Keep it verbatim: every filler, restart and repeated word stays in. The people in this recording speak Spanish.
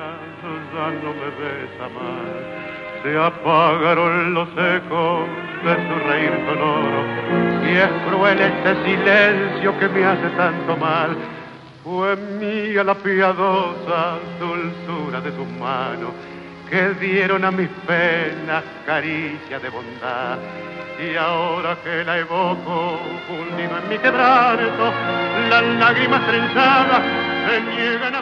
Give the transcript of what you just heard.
ya no me besa más. Se apagaron los ecos de su reír sonoro y es cruel este silencio que me hace tanto mal. Fue mía la piadosa dulzura de sus manos que dieron a mis penas caricia de bondad. Y ahora que la evoco, hundido en mi quebranto, las lágrimas trenzadas se niegan a